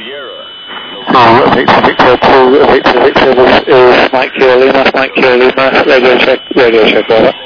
Victor 2, Victor, this is Mike Lima, radio check, over.